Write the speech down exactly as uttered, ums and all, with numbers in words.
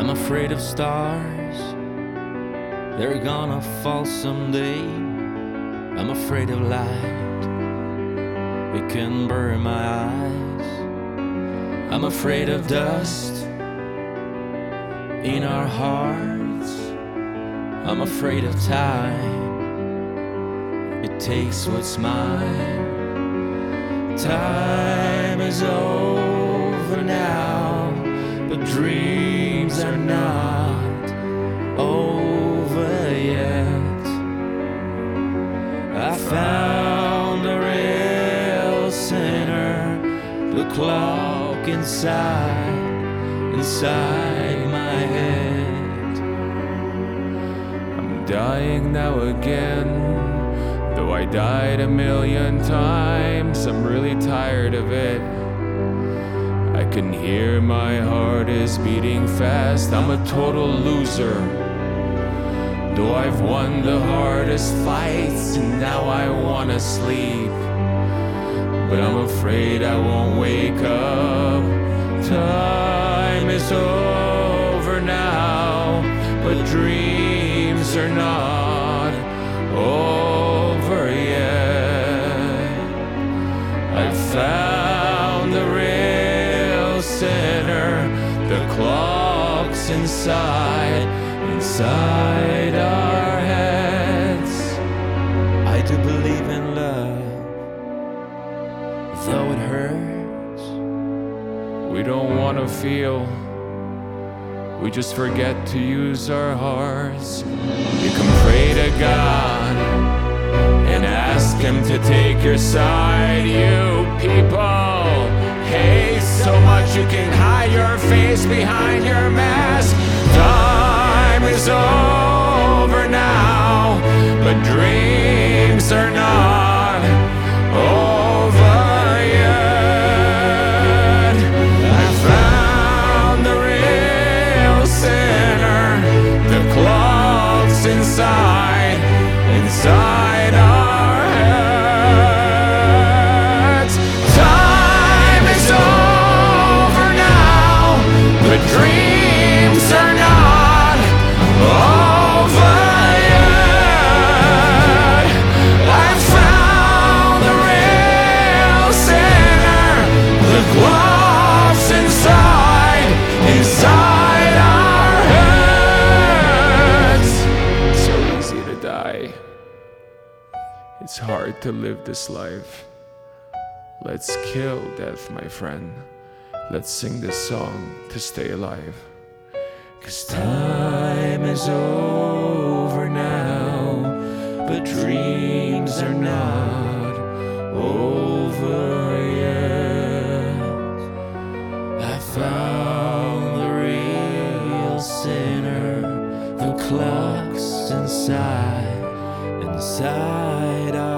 I'm afraid of stars, they're gonna fall someday. I'm afraid of light, it can burn my eyes. I'm afraid of dust in our hearts. I'm afraid of time, it takes what's mine. Time is over now, but dreams are not over yet. I found a real sinner, the clock inside, inside my head. I'm dying now again, though I died a million times. I'm really tired of it. I can hear my heart is beating fast. I'm a total loser, though I've won the hardest fights, and now I wanna sleep, but I'm afraid I won't wake up. Time is over now, but dreams are not over yet. I found the real sinner, the clock's inside, inside our heads. I do believe in love, though it hurts. We don't want to feel, we just forget to use our hearts. You can pray to God and ask Him to take your side. You people hate so much you can hide your face behind your mask. Time is over now, but dreams are not over yet. I found the real sinner, the clock's inside, inside our heads. Time is over now, but dreams are not over yet. I found the real sinner, the clock's inside, inside our heads. It's so easy to die. It's hard to live this life. Let's kill death, my friend. Let's sing this song to stay alive. 'Cause Time is over now, but dreams are not over yet. I found the real sinner, the clock's inside, inside our